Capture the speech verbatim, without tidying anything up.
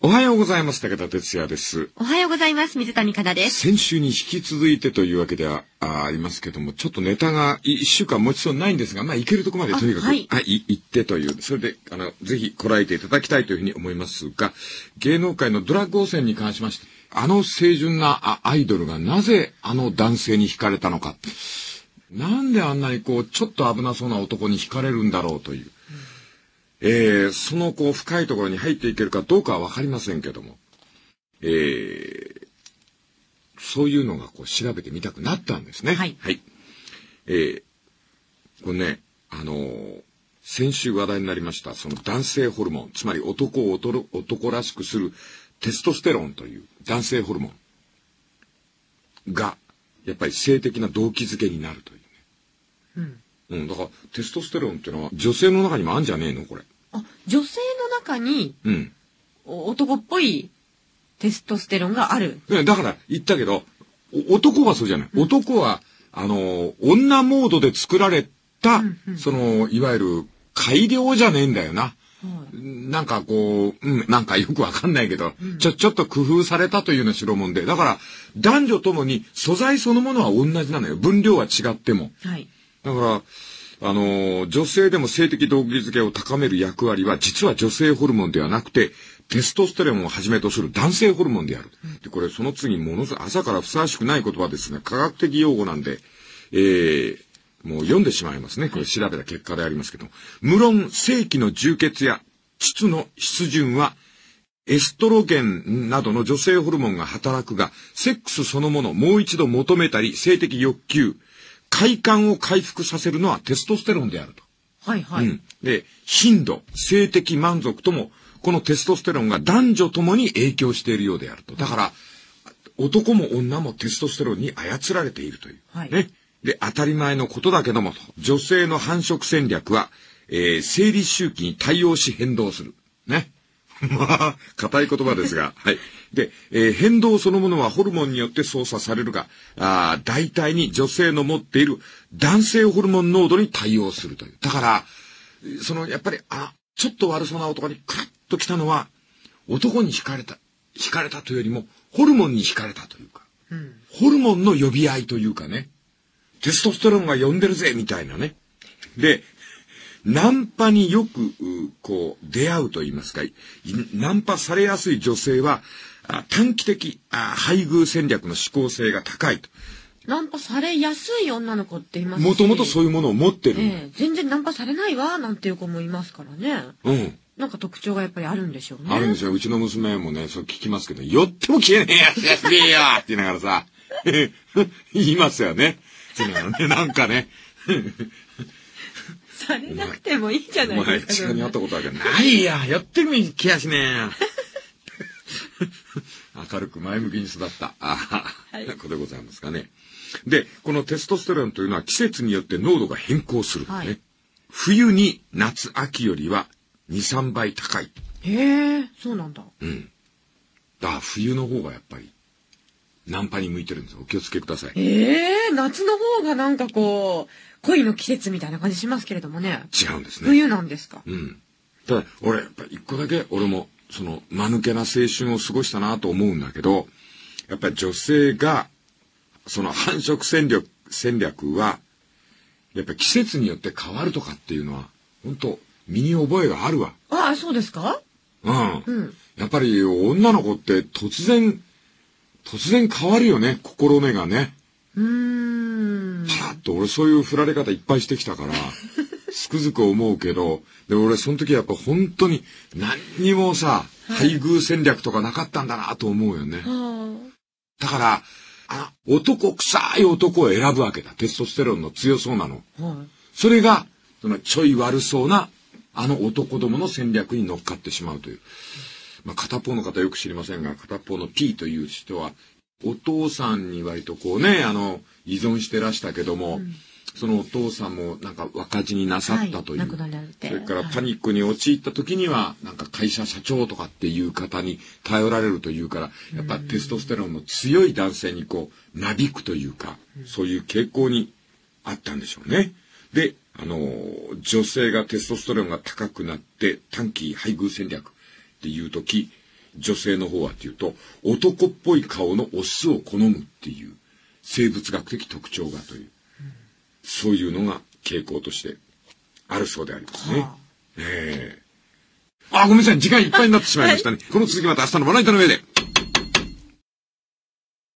おはようございます。武田哲也です。 おはようございます。水谷香奈です。 先週に引き続いてというわけでは あ, ありますけども、ちょっとネタがいっしゅうかん持ちそうないんですが、まあ、いけるところまでとにかく、はい、はい、行ってという、それで、あの、ぜひこらえていただきたいというふうに思いますが、芸能界のドラッグ汚染に関しまして、あの清純なアイドルがなぜあの男性に惹かれたのか。なんであんなにこう、ちょっと危なそうな男に惹かれるんだろうという。うん、えー、そのこう、深いところに入っていけるかどうかはわかりませんけども。えー、そういうのがこう調べてみたくなったんですね。 はい。 はい。えー、これね、あのー、先週話題になりました、その男性ホルモン、つまり男を男らしくするテストステロンという男性ホルモンが、やっぱり性的な動機づけになるというね。うん。うん、だからテストステロンっていうのは女性の中にもあるんじゃねえのこれ。 あ、女性の中に、うん。男っぽいテストステロンがある。 だから言ったけど、男はそうじゃない。うん、男は、あの、女モードで作られた、うんうん、その、いわゆる改良じゃねえんだよな。うん、なんかこう、うん、なんかよくわかんないけど、うん、ちょ、ちょっと工夫されたというような代物で。だから、男女ともに素材そのものは同じなのよ。分量は違っても。 はい。 だから、あの、女性でも性的動機づけを高める役割は、実は女性ホルモンではなくて、テストステロンをはじめとする男性ホルモンである。で、これその次ものすごい朝からふさわしくない言葉ですが、科学的用語なんで、えー、もう読んでしまいますね。これ調べた結果でありますけど。無論、性器の充血や膣の湿潤は、エストロゲンなどの女性ホルモンが働くが、セックスそのものもう一度求めたり、性的欲求、快感を回復させるのはテストステロンであると。 はいはい。うん、 で、頻度、性的満足とも、このテストステロンが男女ともに影響しているようであると。だから、男も女もテストステロンに操られているという。 はい、 ね。で、当たり前のことだけども、女性の繁殖戦略は、えー、生理周期に対応し変動する。ね。まあ、硬い言葉ですが。はい。で、えー、変動そのものはホルモンによって操作されるが、あ大体に女性の持っている男性ホルモン濃度に対応するという。だから、その、やっぱり、あ、ちょっと悪そうな男にカラッと来たのは、男に惹かれた、惹かれたというよりも、ホルモンに惹かれたというか、うん、ホルモンの呼び合いというかね、テストステロンが呼んでるぜ、みたいなね。で、ナンパによく、こう、出会うと言いますか、ナンパされやすい女性は、短期的配偶戦略の思考性が高いと。 ナンパされやすい女の子っていますし、 もともとそういうものを持ってる、 えー、全然ナンパされないわなんていう子もいますからね。 うん。 なんか特徴がやっぱりあるんでしょうね。 あるんですよ。うちの娘もね、そう聞きますけど、寄っても消えねえやつやつねえよって言いながらさ、言いますよね。そういうのね、なんかね。 されなくてもいいじゃないですか。 お前、近くに会ったことあるけど、ないや、寄っても気がしねえよ。明るく前向きに育った、あはい、子でございますかね。で、このテストステロンというのは季節によって濃度が変更する、ね。はい、冬に夏秋よりはに、さんばい高い。 へえ、そうなんだ。 うん。だから冬の方がやっぱりナンパに向いてるんですよ。お気をつけください。 ええ、夏の方がなんかこう恋の季節みたいな感じしますけれどもね。 違うんですね。 冬なんですか。 うん。ただ俺やっぱり一個だけ俺もその間抜けな青春を過ごしたなと思うんだけど、やっぱり女性がその繁殖戦略戦略はやっぱり季節によって変わるとかっていうのは本当身に覚えがあるわ。 ああ、そうですか。 うん。うん、やっぱり女の子って突然突然変わるよね、心根がね。 うーん。 パラッと俺そういう振られ方いっぱいしてきたからつくづく思うけど、で俺その時はやっぱ本当に何にもさ、はい、配偶戦略とかなかったんだなと思うよね。だからあ男臭い男を選ぶわけだ。テストステロンの強そうなの。はい、それがそのちょい悪そうなあの男どもの戦略に乗っかってしまうという。まあ、片方の方よく知りませんが、片方の P という人はお父さんに割とこうね、あの依存してらしたけども、うん、そのお父さんもなんか若死になさったという、はい、 亡くなられて、 それからパニックに陥った時にはなんか会社社長とかっていう方に頼られるというから、やっぱテストステロンの強い男性にこうなびくというか、うん、そういう傾向にあったんでしょうね。で、あの女性がテストステロンが高くなって短期配偶戦略っていう時、 女性の方はっていうと、男っぽい顔のオスを好むっていう生物学的特徴がという、うん、そういうのが傾向としてあるそうでありますね。はあ、えー、あ、ごめんなさい。時間いっぱいになってしまいましたね。はい、この続きまた明日のまな板の上で。